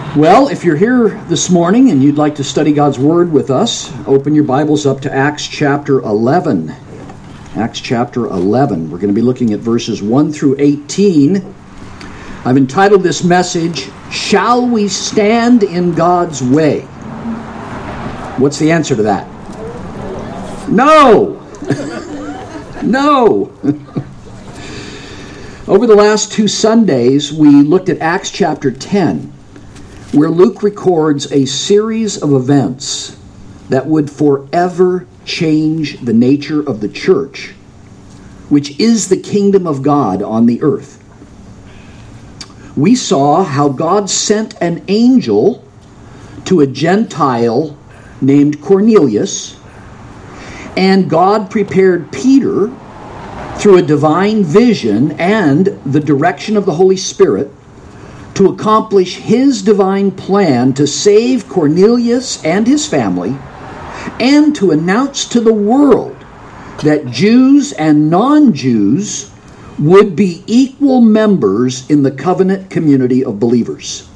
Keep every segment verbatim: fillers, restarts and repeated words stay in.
Well, if you're here this morning and you'd like to study God's Word with us, open your Bibles up to Acts chapter eleven. Acts chapter eleven. We're going to be looking at verses one through eighteen. I've entitled this message, Shall We Stand in God's Way? What's the answer to that? No! No! Over the last two Sundays, we looked at Acts chapter ten, where Luke records a series of events that would forever change the nature of the church, which is the kingdom of God on the earth. We saw how God sent an angel to a Gentile named Cornelius, and God prepared Peter through a divine vision and the direction of the Holy Spirit to accomplish his divine plan to save Cornelius and his family, and to announce to the world that Jews and non-Jews would be equal members in the covenant community of believers.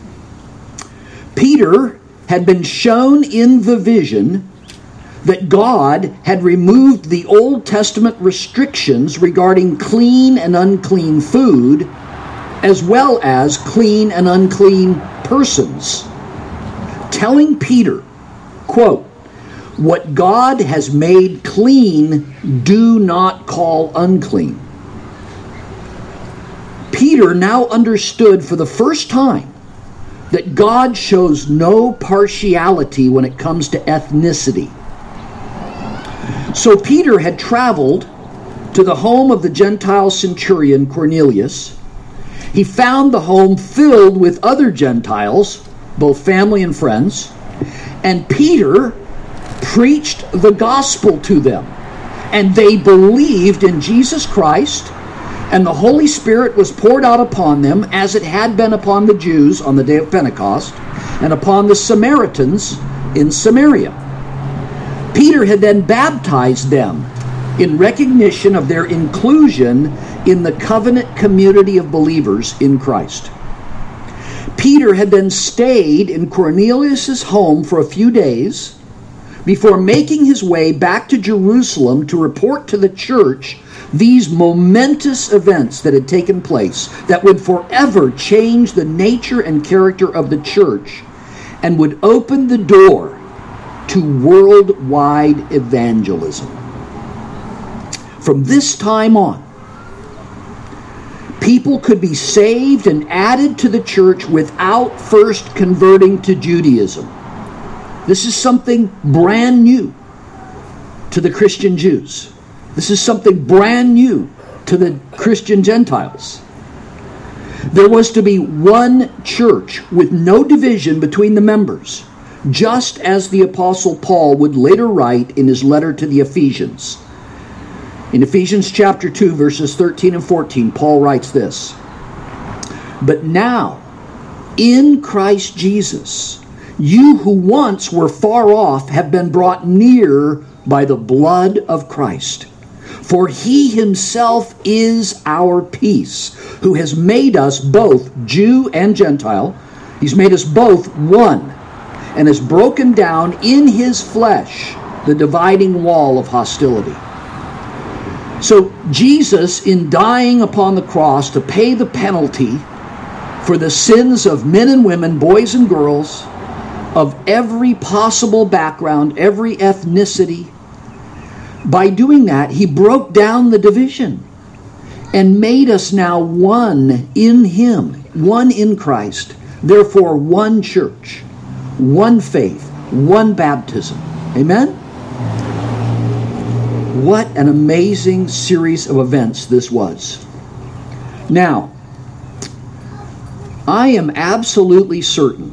Peter had been shown in the vision that God had removed the Old Testament restrictions regarding clean and unclean food, as well as clean and unclean persons, telling Peter, quote, "What God has made clean, do not call unclean." Peter now understood for the first time that God shows no partiality when it comes to ethnicity. So Peter had traveled to the home of the Gentile centurion Cornelius. He found the home filled with other Gentiles, both family and friends, and Peter preached the gospel to them. And they believed in Jesus Christ, and the Holy Spirit was poured out upon them as it had been upon the Jews on the day of Pentecost, and upon the Samaritans in Samaria. Peter had then baptized them in recognition of their inclusion in the covenant community of believers in Christ. Peter had then stayed in Cornelius' home for a few days before making his way back to Jerusalem to report to the church these momentous events that had taken place that would forever change the nature and character of the church and would open the door to worldwide evangelism. From this time on, people could be saved and added to the church without first converting to Judaism. This is something brand new to the Christian Jews. This is something brand new to the Christian Gentiles. There was to be one church with no division between the members, just as the Apostle Paul would later write in his letter to the Ephesians. In Ephesians chapter two, verses thirteen and fourteen, Paul writes this, "But now, in Christ Jesus, you who once were far off have been brought near by the blood of Christ. For he himself is our peace, who has made us both Jew and Gentile. He's made us both one, and has broken down in his flesh the dividing wall of hostility." So Jesus, in dying upon the cross to pay the penalty for the sins of men and women, boys and girls, of every possible background, every ethnicity, by doing that, he broke down the division and made us now one in him, one in Christ. Therefore, one church, one faith, one baptism. Amen? What an amazing series of events this was. Now, I am absolutely certain,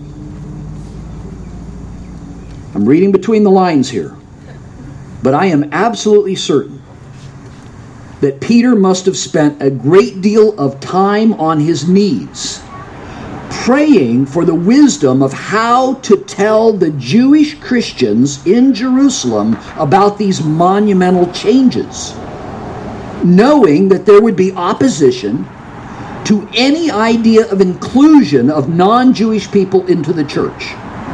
I'm reading between the lines here, but I am absolutely certain that Peter must have spent a great deal of time on his knees praying for the wisdom of how to tell the Jewish Christians in Jerusalem about these monumental changes, knowing that there would be opposition to any idea of inclusion of non-Jewish people into the church.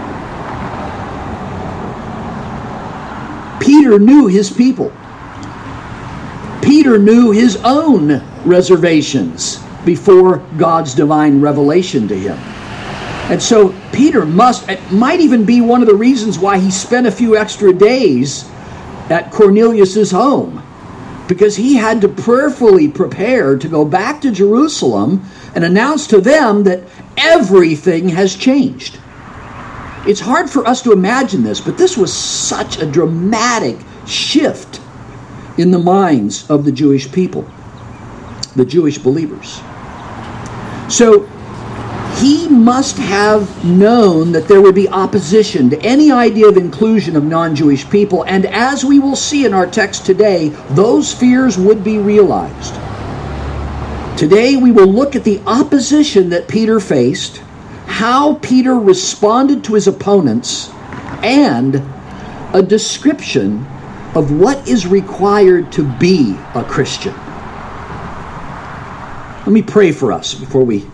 Peter knew his people. Peter knew his own reservations before God's divine revelation to him. And so Peter must, it might even be one of the reasons why he spent a few extra days at Cornelius's home, because he had to prayerfully prepare to go back to Jerusalem and announce to them that everything has changed. It's hard for us to imagine this, but this was such a dramatic shift in the minds of the Jewish people, the Jewish believers. So he must have known that there would be opposition to any idea of inclusion of non-Jewish people, and as we will see in our text today, those fears would be realized. Today we will look at the opposition that Peter faced, how Peter responded to his opponents, and a description of what is required to be a Christian. Let me pray for us before we...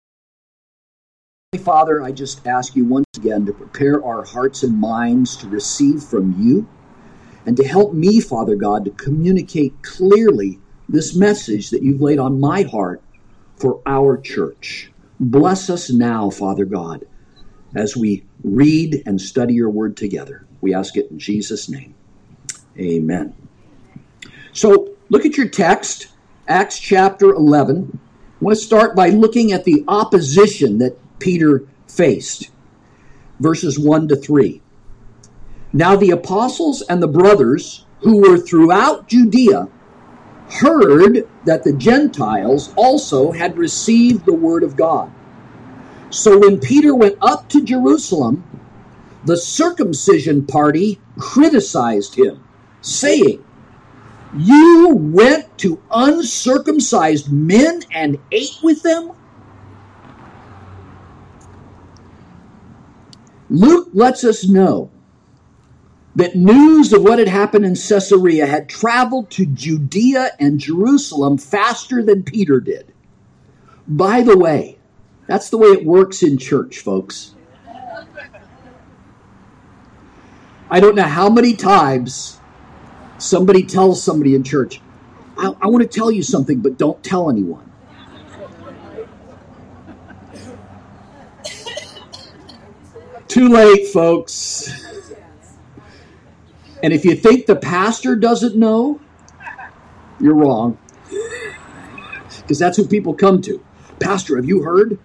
Father, I just ask you once again to prepare our hearts and minds to receive from you, and to help me, Father God, to communicate clearly this message that you've laid on my heart for our church. Bless us now, Father God, as we read and study your word together. We ask it in Jesus' name. Amen. So, look at your text, Acts chapter eleven. I want to start by looking at the opposition that Peter faced. Verses one to three. Now the apostles and the brothers who were throughout Judea heard that the Gentiles also had received the word of God. So when Peter went up to Jerusalem, the circumcision party criticized him, saying, "You went to uncircumcised men and ate with them?" Luke lets us know that news of what had happened in Caesarea had traveled to Judea and Jerusalem faster than Peter did. By the way, that's the way it works in church, folks. I don't know how many times somebody tells somebody in church, I, I want to tell you something, but don't tell anyone. Too late, folks. And if you think the pastor doesn't know, you're wrong. Because that's who people come to. Pastor, have you heard?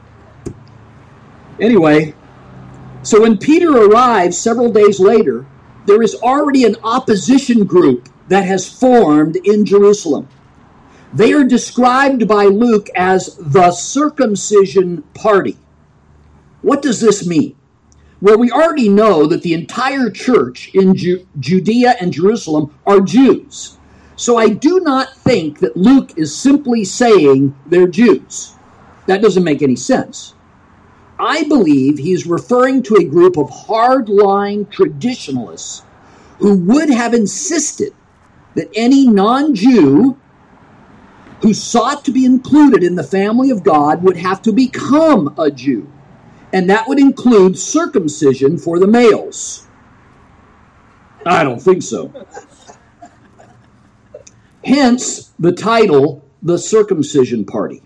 Anyway, so when Peter arrives several days later, there is already an opposition group that has formed in Jerusalem. They are described by Luke as the circumcision party. What does this mean? Well, we already know that the entire church in Ju- Judea and Jerusalem are Jews. So I do not think that Luke is simply saying they're Jews. That doesn't make any sense. I believe he's referring to a group of hardline traditionalists who would have insisted that any non-Jew who sought to be included in the family of God would have to become a Jew. And that would include circumcision for the males. I don't think so. Hence the title, the Circumcision Party.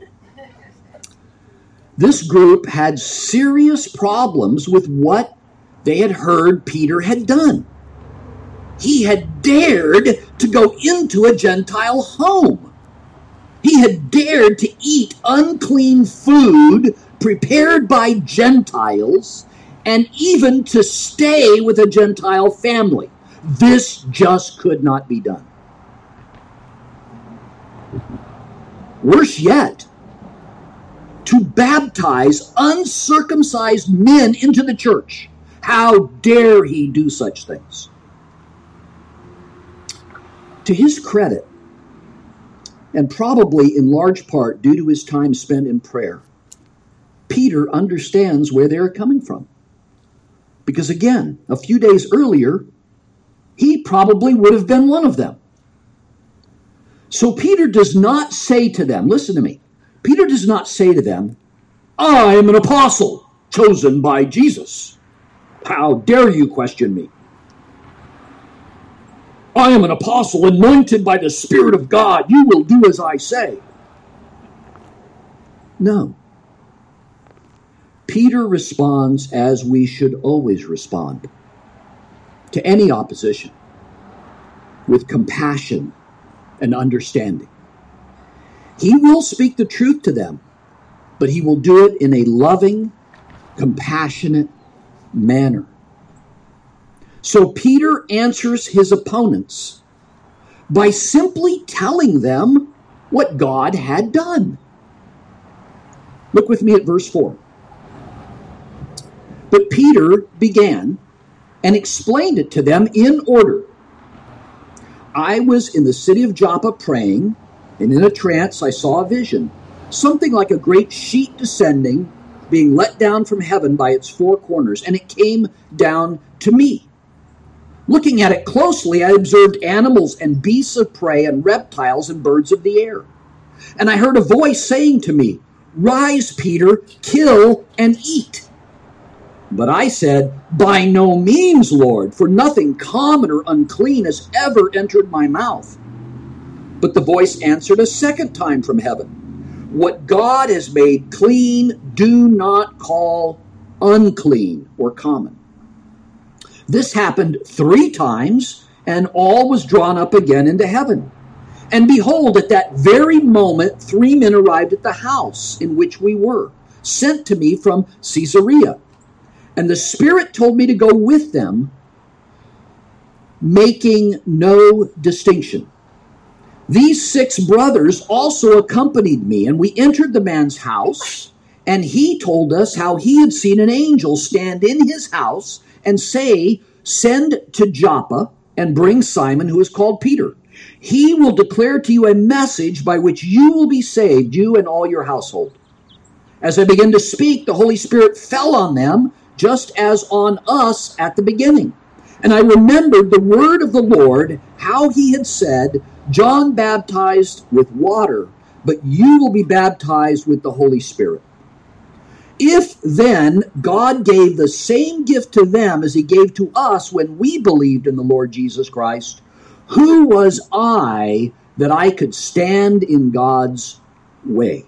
This group had serious problems with what they had heard Peter had done. He had dared to go into a Gentile home. He had dared to eat unclean food prepared by Gentiles, and even to stay with a Gentile family. This just could not be done. Worse yet, to baptize uncircumcised men into the church. How dare he do such things? To his credit, and probably in large part due to his time spent in prayer, Peter understands where they're coming from. Because again, a few days earlier, he probably would have been one of them. So Peter does not say to them, listen to me, Peter does not say to them, I am an apostle chosen by Jesus. How dare you question me? I am an apostle anointed by the Spirit of God. You will do as I say. No. Peter responds as we should always respond to any opposition, with compassion and understanding. He will speak the truth to them, but he will do it in a loving, compassionate manner. So Peter answers his opponents by simply telling them what God had done. Look with me at verse four. But Peter began and explained it to them in order. I was in the city of Joppa praying, and in a trance I saw a vision, something like a great sheet descending, being let down from heaven by its four corners, and it came down to me. Looking at it closely, I observed animals and beasts of prey and reptiles and birds of the air. And I heard a voice saying to me, Rise, Peter, kill and eat. But I said, By no means, Lord, for nothing common or unclean has ever entered my mouth. But the voice answered a second time from heaven, What God has made clean, do not call unclean or common. This happened three times, and all was drawn up again into heaven. And behold, at that very moment, three men arrived at the house in which we were, sent to me from Caesarea. And the Spirit told me to go with them, making no distinction. These six brothers also accompanied me, and we entered the man's house, and he told us how he had seen an angel stand in his house and say, Send to Joppa and bring Simon, who is called Peter. He will declare to you a message by which you will be saved, you and all your household. As I began to speak, the Holy Spirit fell on them, just as on us at the beginning. And I remembered the word of the Lord, how he had said, John baptized with water, but you will be baptized with the Holy Spirit. If then God gave the same gift to them as he gave to us when we believed in the Lord Jesus Christ, who was I that I could stand in God's way?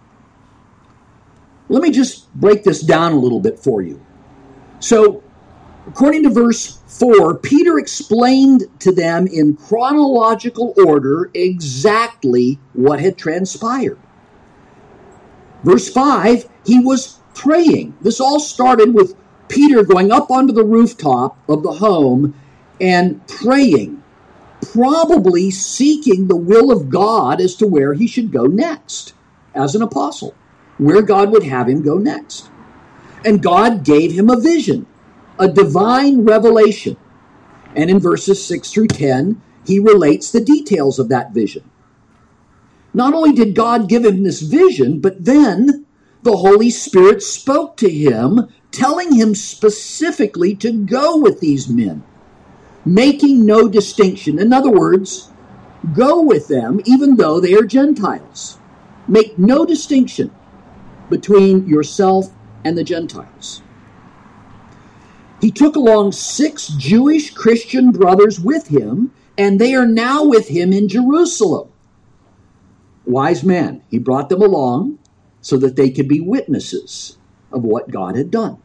Let me just break this down a little bit for you. So, according to verse four, Peter explained to them in chronological order exactly what had transpired. Verse five, he was praying. This all started with Peter going up onto the rooftop of the home and praying, probably seeking the will of God as to where he should go next as an apostle, where God would have him go next. And God gave him a vision, a divine revelation. And in verses six through ten, he relates the details of that vision. Not only did God give him this vision, but then the Holy Spirit spoke to him, telling him specifically to go with these men, making no distinction. In other words, go with them even though they are Gentiles. Make no distinction between yourself and the Gentiles. He took along six Jewish Christian brothers with him, and they are now with him in Jerusalem. Wise man. He brought them along so that they could be witnesses of what God had done.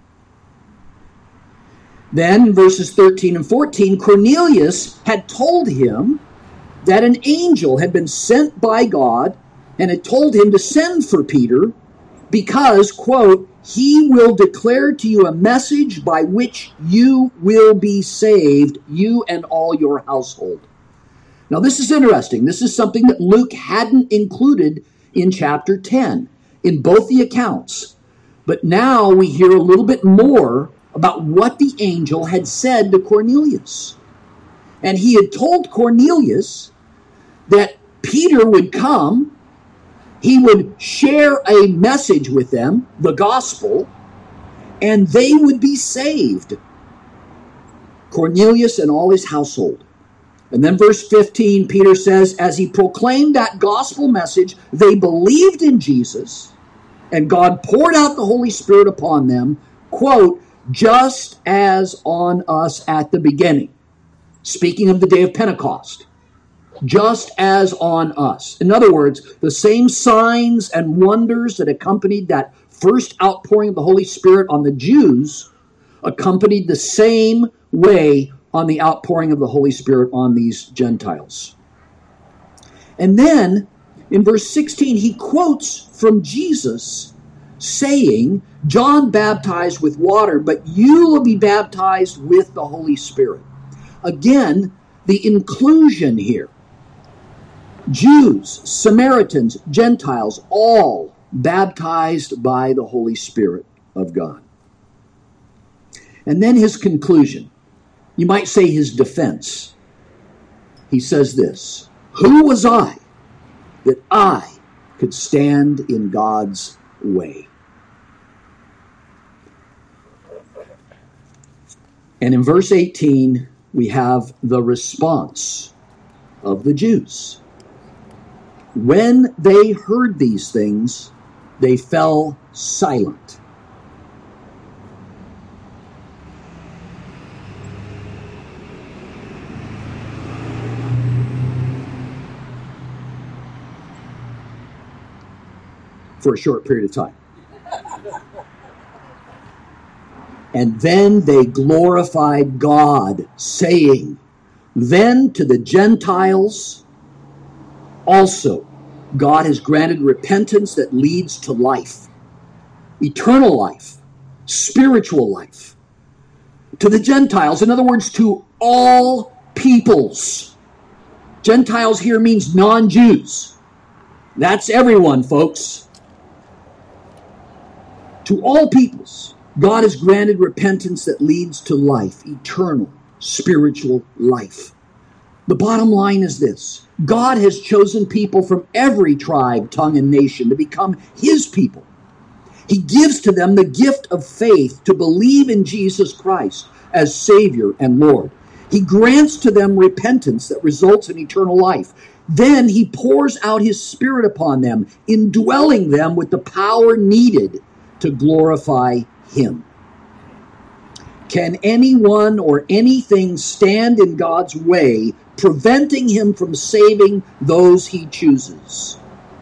Then, verses thirteen and fourteen, Cornelius had told him that an angel had been sent by God and had told him to send for Peter because, quote, he will declare to you a message by which you will be saved, you and all your household. Now, this is interesting. This is something that Luke hadn't included in chapter ten, in both the accounts. But now we hear a little bit more about what the angel had said to Cornelius. And he had told Cornelius that Peter would come, he would share a message with them, the gospel, and they would be saved. Cornelius and all his household. And then verse fifteen, Peter says, as he proclaimed that gospel message, they believed in Jesus, and God poured out the Holy Spirit upon them, quote, just as on us at the beginning. Speaking of the day of Pentecost. Just as on us. In other words, the same signs and wonders that accompanied that first outpouring of the Holy Spirit on the Jews accompanied the same way on the outpouring of the Holy Spirit on these Gentiles. And then, in verse sixteen, he quotes from Jesus saying, John baptized with water, but you will be baptized with the Holy Spirit. Again, the inclusion here. Jews, Samaritans, Gentiles, all baptized by the Holy Spirit of God. And then his conclusion. You might say his defense. He says this, who was I that I could stand in God's way? And in verse eighteen, we have the response of the Jews. When they heard these things, they fell silent. For a short period of time. And then they glorified God, saying, then to the Gentiles also, God has granted repentance that leads to life, eternal life, spiritual life. To the Gentiles, in other words, to all peoples. Gentiles here means non-Jews. That's everyone, folks. To all peoples, God has granted repentance that leads to life, eternal, spiritual life. The bottom line is this. God has chosen people from every tribe, tongue, and nation to become his people. He gives to them the gift of faith to believe in Jesus Christ as Savior and Lord. He grants to them repentance that results in eternal life. Then he pours out his Spirit upon them, indwelling them with the power needed to glorify him. Can anyone or anything stand in God's way, preventing him from saving those he chooses?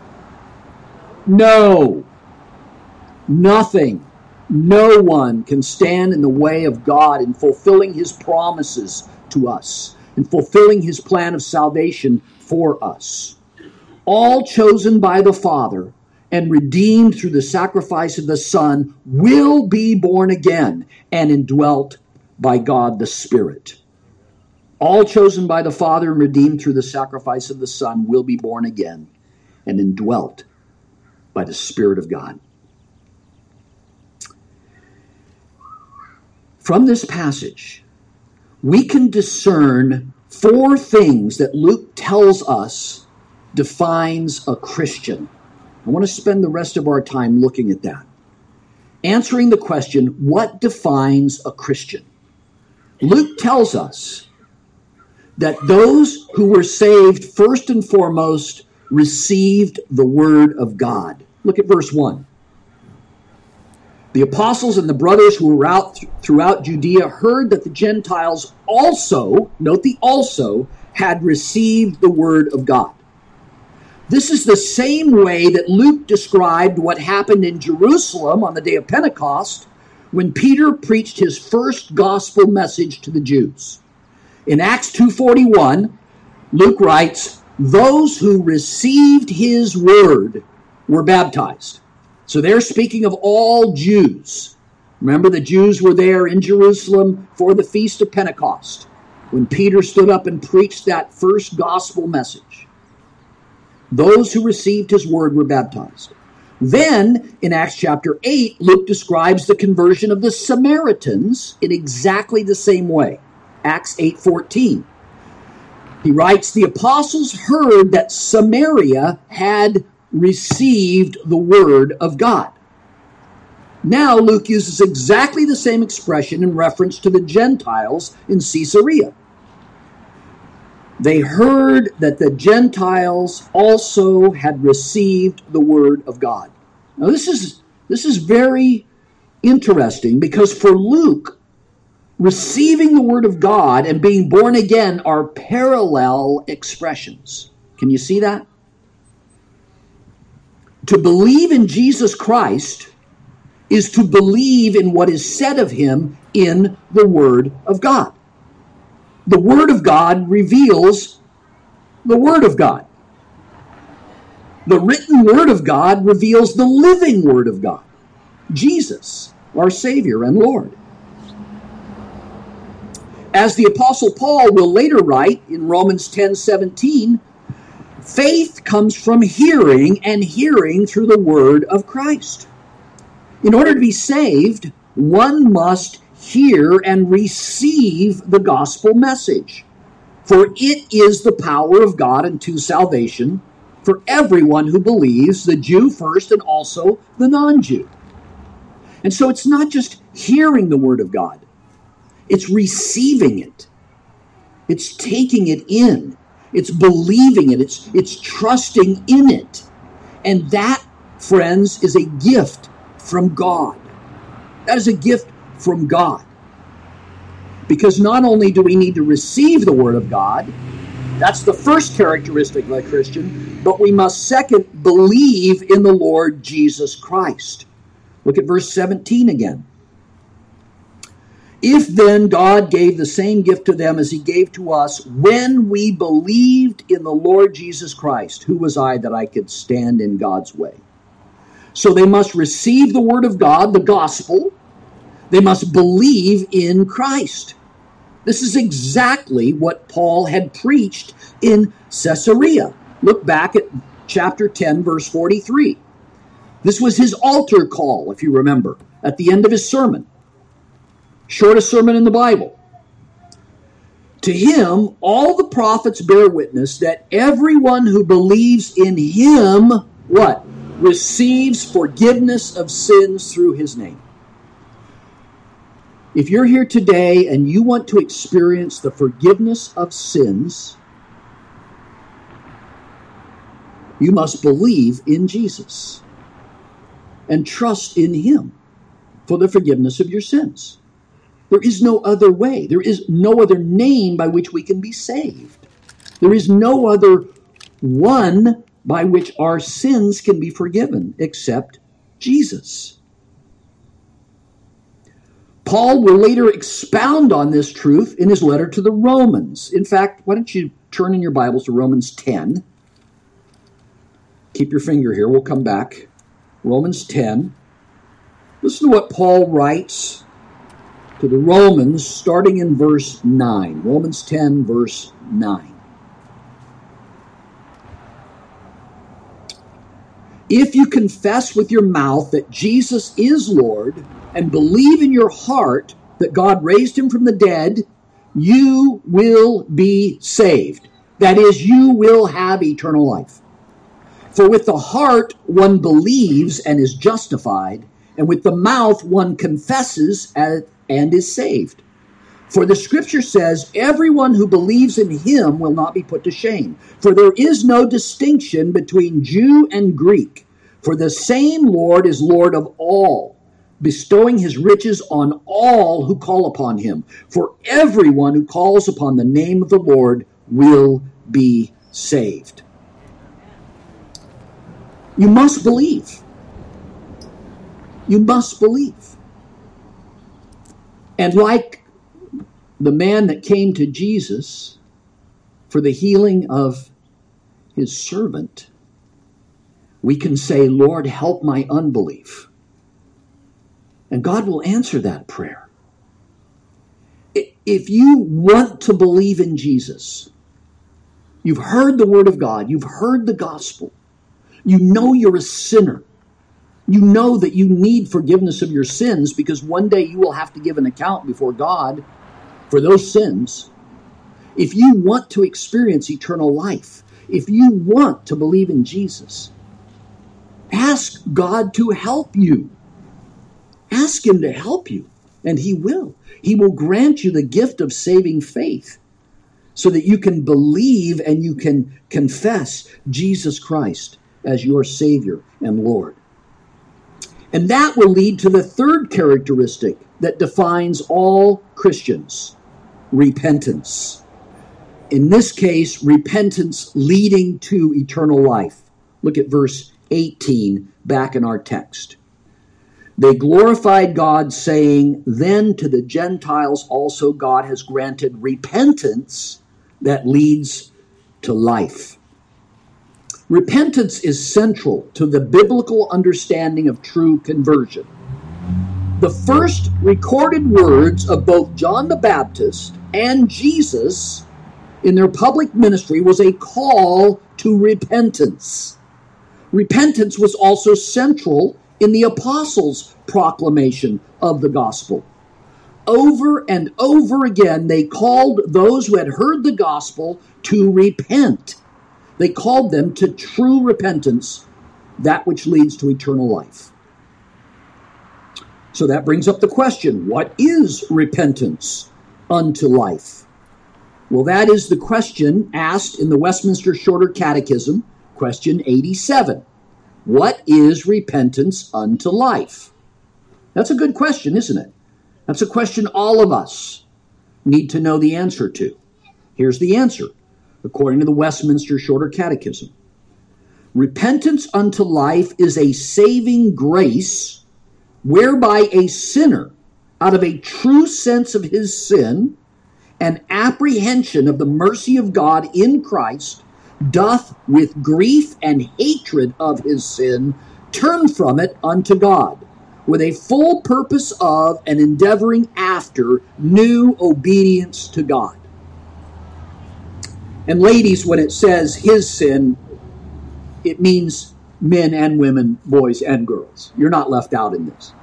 No. Nothing. No one can stand in the way of God in fulfilling his promises to us, in fulfilling his plan of salvation for us. All chosen by the Father and redeemed through the sacrifice of the Son will be born again and indwelt by God the Spirit. All chosen by the Father and redeemed through the sacrifice of the Son will be born again and indwelt by the Spirit of God. From this passage, we can discern four things that Luke tells us defines a Christian. I want to spend the rest of our time looking at that. Answering the question, what defines a Christian? Luke tells us that those who were saved first and foremost received the word of God. Look at verse one. The apostles and the brothers who were out th- throughout Judea heard that the Gentiles also, note the also, had received the word of God. This is the same way that Luke described what happened in Jerusalem on the day of Pentecost when Peter preached his first gospel message to the Jews. In Acts two forty-one, Luke writes, those who received his word were baptized. So they're speaking of all Jews. Remember, the Jews were there in Jerusalem for the Feast of Pentecost when Peter stood up and preached that first gospel message. Those who received his word were baptized. Then, in Acts chapter eight, Luke describes the conversion of the Samaritans in exactly the same way. Acts eight fourteen. He writes, the apostles heard that Samaria had received the word of God. Now Luke uses exactly the same expression in reference to the Gentiles in Caesarea. they heard that the Gentiles also had received the word of God. Now this is this is very interesting, because for Luke, receiving the word of God and being born again are parallel expressions. Can you see that? To believe in Jesus Christ is to believe in what is said of him in the Word of God. The Word of God reveals the Word of God. The written Word of God reveals the living Word of God, Jesus, our Savior and Lord. As the Apostle Paul will later write in Romans ten seventeen, faith comes from hearing, and hearing through the word of Christ. In order to be saved, one must hear and receive the gospel message. For it is the power of God unto salvation for everyone who believes, the Jew first and also the non-Jew. And so it's not just hearing the word of God. It's receiving it. It's taking it in. It's believing it. It's, it's trusting in it. And that, friends, is a gift from God. That is a gift from God. Because not only do we need to receive the Word of God, that's the first characteristic of a Christian, but we must second believe in the Lord Jesus Christ. Look at verse seventeen again. If then God gave the same gift to them as he gave to us when we believed in the Lord Jesus Christ, who was I that I could stand in God's way? So they must receive the word of God, the gospel. They must believe in Christ. This is exactly what Paul had preached in Caesarea. Look back at chapter ten, verse forty-three. This was his altar call, if you remember, at the end of his sermon. Shortest sermon in the Bible. To him, all the prophets bear witness that everyone who believes in him, what? Receives forgiveness of sins through his name. If you're here today and you want to experience the forgiveness of sins, you must believe in Jesus and trust in him for the forgiveness of your sins. There is no other way. There is no other name by which we can be saved. There is no other one by which our sins can be forgiven except Jesus. Paul will later expound on this truth in his letter to the Romans. In fact, why don't you turn in your Bibles to Romans ten. Keep your finger here. We'll come back. Romans ten. Listen to what Paul writes to the Romans, starting in verse nine. Romans ten, verse nine. If you confess with your mouth that Jesus is Lord and believe in your heart that God raised him from the dead, you will be saved. That is, you will have eternal life. For with the heart one believes and is justified, and with the mouth one confesses and and is saved. For the scripture says, everyone who believes in him will not be put to shame. For there is no distinction between Jew and Greek. For the same Lord is Lord of all, bestowing his riches on all who call upon him. For everyone who calls upon the name of the Lord will be saved. You must believe. You must believe. And like the man that came to Jesus for the healing of his servant, we can say, Lord, help my unbelief. And God will answer that prayer. If you want to believe in Jesus, you've heard the word of God, you've heard the gospel, you know you're a sinner, you know that you need forgiveness of your sins because one day you will have to give an account before God for those sins. If you want to experience eternal life, if you want to believe in Jesus, ask God to help you. Ask him to help you, and he will. He will grant you the gift of saving faith so that you can believe and you can confess Jesus Christ as your Savior and Lord. And that will lead to the third characteristic that defines all Christians: repentance. In this case, repentance leading to eternal life. Look at verse eighteen back in our text. They glorified God, saying, "Then to the Gentiles also God has granted repentance that leads to life." Repentance is central to the biblical understanding of true conversion. The first recorded words of both John the Baptist and Jesus in their public ministry was a call to repentance. Repentance was also central in the apostles' proclamation of the gospel. Over and over again, they called those who had heard the gospel to repent. They called them to true repentance, that which leads to eternal life. So that brings up the question, what is repentance unto life? Well, that is the question asked in the Westminster Shorter Catechism, question eighty-seven. What is repentance unto life? That's a good question, isn't it? That's a question all of us need to know the answer to. Here's the answer, according to the Westminster Shorter Catechism. Repentance unto life is a saving grace whereby a sinner, out of a true sense of his sin and apprehension of the mercy of God in Christ, doth with grief and hatred of his sin turn from it unto God, with a full purpose of and endeavoring after new obedience to God. And ladies, when it says his sin, it means men and women, boys and girls. You're not left out in this.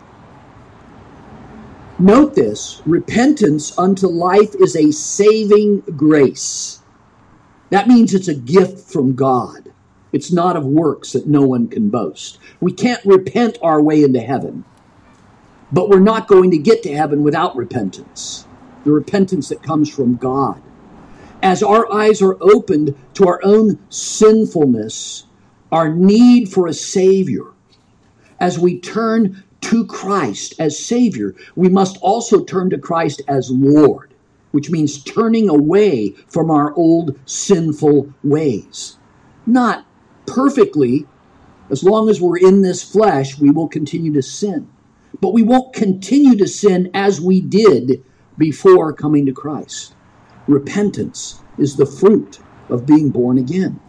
Note this, repentance unto life is a saving grace. That means it's a gift from God. It's not of works that no one can boast. We can't repent our way into heaven, but we're not going to get to heaven without repentance. The repentance that comes from God. As our eyes are opened to our own sinfulness, our need for a Savior, as we turn to Christ as Savior, we must also turn to Christ as Lord, which means turning away from our old sinful ways. Not perfectly. As long as we're in this flesh, we will continue to sin. But we won't continue to sin as we did before coming to Christ. Repentance is the fruit of being born again.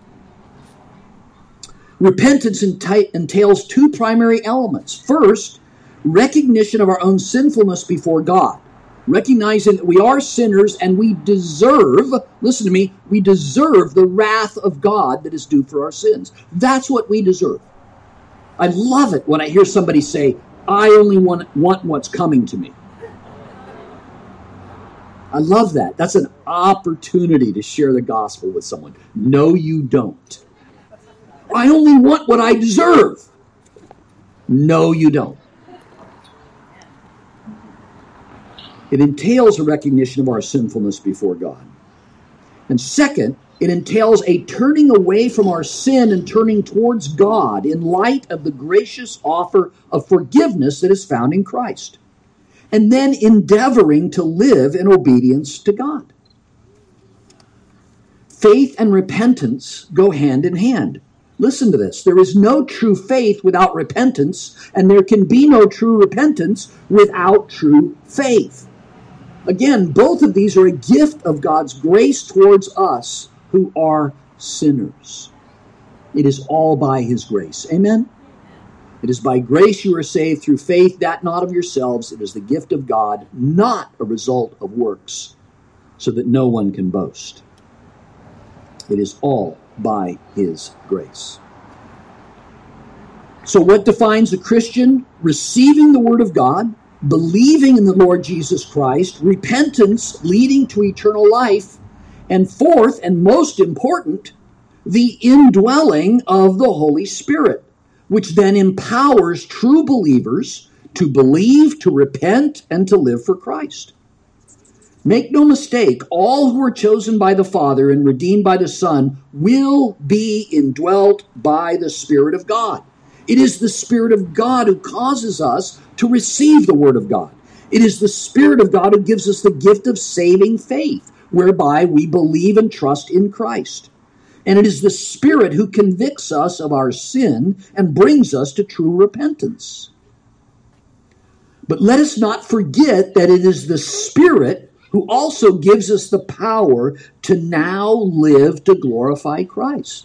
Repentance entails two primary elements. First, recognition of our own sinfulness before God. Recognizing that we are sinners and we deserve, listen to me, we deserve the wrath of God that is due for our sins. That's what we deserve. I love it when I hear somebody say, I only want, want what's coming to me. I love that. That's an opportunity to share the gospel with someone. No, you don't. I only want what I deserve. No, you don't. It entails a recognition of our sinfulness before God. And second, it entails a turning away from our sin and turning towards God in light of the gracious offer of forgiveness that is found in Christ. And then endeavoring to live in obedience to God. Faith and repentance go hand in hand. Listen to this. There is no true faith without repentance, and there can be no true repentance without true faith. Again, both of these are a gift of God's grace towards us who are sinners. It is all by His grace. Amen? It is by grace you are saved through faith, that not of yourselves. It is the gift of God, not a result of works, so that no one can boast. It is all by His grace. So what defines a Christian? Receiving the Word of God, believing in the Lord Jesus Christ, repentance leading to eternal life, and fourth and most important, the indwelling of the Holy Spirit, which then empowers true believers to believe, to repent, and to live for Christ. Make no mistake, all who are chosen by the Father and redeemed by the Son will be indwelt by the Spirit of God. It is the Spirit of God who causes us to receive the Word of God. It is the Spirit of God who gives us the gift of saving faith, whereby we believe and trust in Christ. And it is the Spirit who convicts us of our sin and brings us to true repentance. But let us not forget that it is the Spirit who also gives us the power to now live to glorify Christ.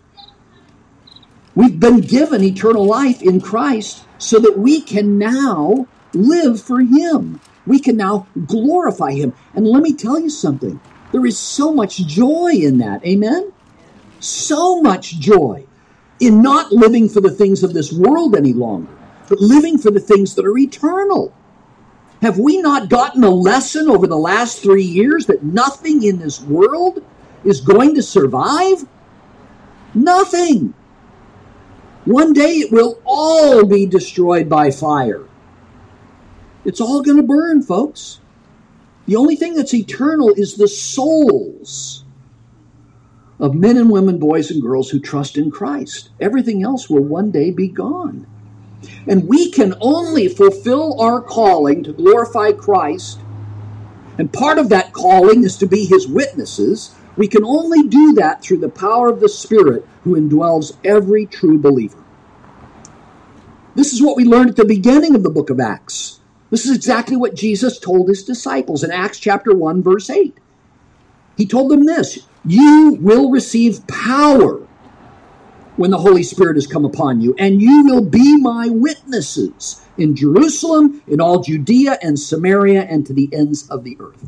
We've been given eternal life in Christ so that we can now live for Him. We can now glorify Him. And let me tell you something. There is so much joy in that. Amen? So much joy in not living for the things of this world any longer, but living for the things that are eternal. Have we not gotten a lesson over the last three years that nothing in this world is going to survive? Nothing. One day it will all be destroyed by fire. It's all going to burn, folks. The only thing that's eternal is the souls of men and women, boys and girls who trust in Christ. Everything else will one day be gone. And we can only fulfill our calling to glorify Christ, and part of that calling is to be His witnesses. We can only do that through the power of the Spirit who indwells every true believer. This is what we learned at the beginning of the book of Acts. This is exactly what Jesus told His disciples in Acts chapter one, verse eight. He told them this: you will receive power when the Holy Spirit has come upon you, and you will be my witnesses in Jerusalem, in all Judea and Samaria, and to the ends of the earth.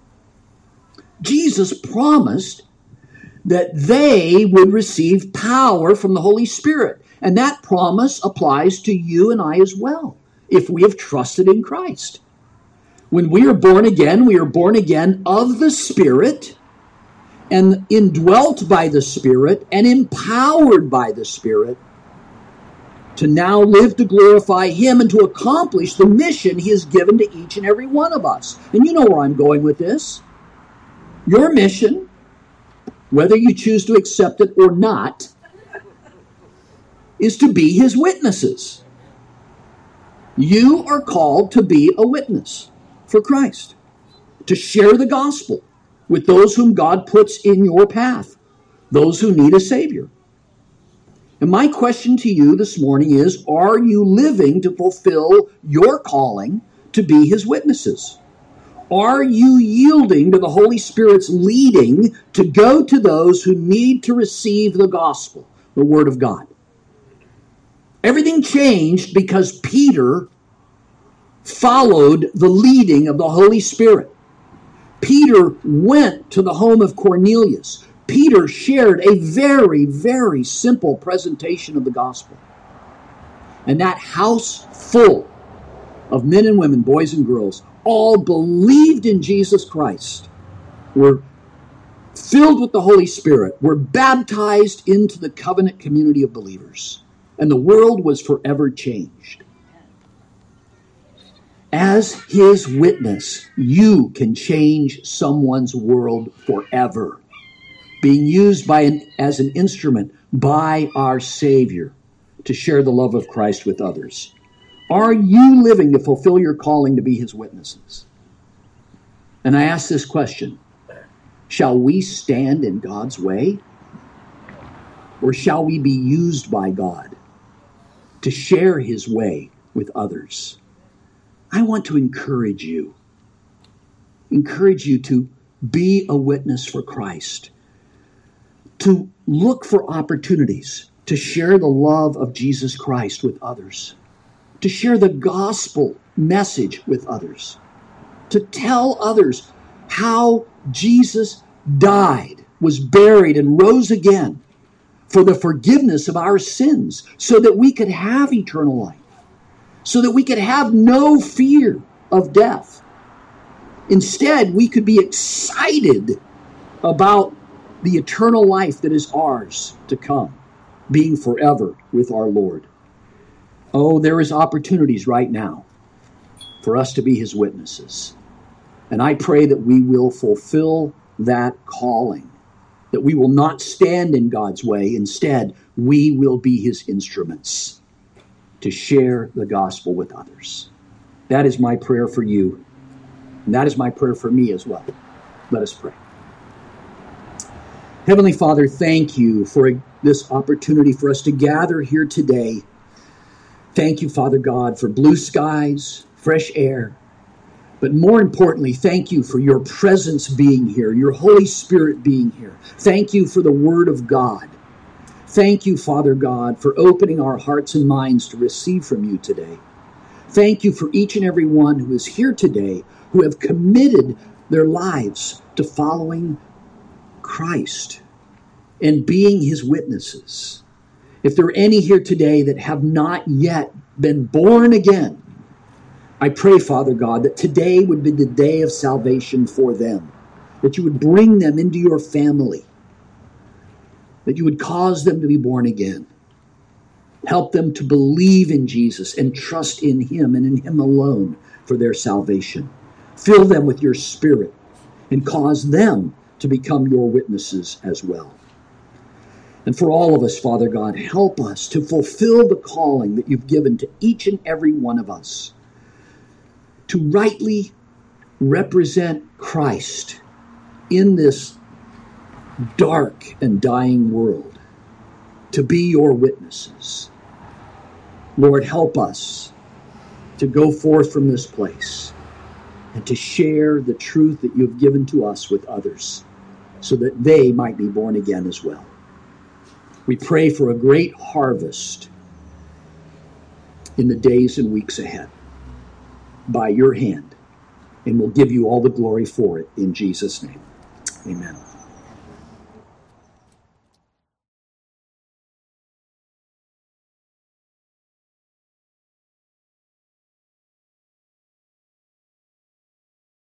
Jesus promised that they would receive power from the Holy Spirit, and that promise applies to you and I as well, if we have trusted in Christ. When we are born again, we are born again of the Spirit, and indwelt by the Spirit and empowered by the Spirit to now live to glorify Him and to accomplish the mission He has given to each and every one of us. And you know where I'm going with this. Your mission, whether you choose to accept it or not, is to be His witnesses. You are called to be a witness for Christ, to share the gospel with those whom God puts in your path, those who need a Savior. And my question to you this morning is, are you living to fulfill your calling to be His witnesses? Are you yielding to the Holy Spirit's leading to go to those who need to receive the gospel, the Word of God? Everything changed because Peter followed the leading of the Holy Spirit. Peter went to the home of Cornelius. Peter shared a very, very simple presentation of the gospel. And that house full of men and women, boys and girls, all believed in Jesus Christ, were filled with the Holy Spirit, were baptized into the covenant community of believers. And the world was forever changed. As His witness, you can change someone's world forever, being used by an, as an instrument by our Savior to share the love of Christ with others. Are you living to fulfill your calling to be His witnesses? And I ask this question: shall we stand in God's way? Or shall we be used by God to share His way with others? I want to encourage you, encourage you to be a witness for Christ, to look for opportunities to share the love of Jesus Christ with others, to share the gospel message with others, to tell others how Jesus died, was buried, and rose again for the forgiveness of our sins so that we could have eternal life, so that we could have no fear of death. Instead, we could be excited about the eternal life that is ours to come, being forever with our Lord. Oh, there is opportunities right now for us to be His witnesses. And I pray that we will fulfill that calling, that we will not stand in God's way. Instead, we will be his instruments to share the gospel with others. That is my prayer for you, and that is my prayer for me as well. Let us pray. Heavenly Father, thank you for this opportunity for us to gather here today. Thank you, Father God, for blue skies, fresh air. But more importantly, thank you for your presence being here, your Holy Spirit being here. Thank you for the Word of God. Thank you, Father God, for opening our hearts and minds to receive from you today. Thank you for each and every one who is here today, who have committed their lives to following Christ and being his witnesses. If there are any here today that have not yet been born again, I pray, Father God, that today would be the day of salvation for them, that you would bring them into your family, that you would cause them to be born again. Help them to believe in Jesus and trust in him and in him alone for their salvation. Fill them with your Spirit and cause them to become your witnesses as well. And for all of us, Father God, help us to fulfill the calling that you've given to each and every one of us, to rightly represent Christ in this dark and dying world, to be your witnesses. Lord, help us to go forth from this place and to share the truth that you've given to us with others so that they might be born again as well. We pray for a great harvest in the days and weeks ahead by your hand, and we'll give you all the glory for it in Jesus' name. Amen.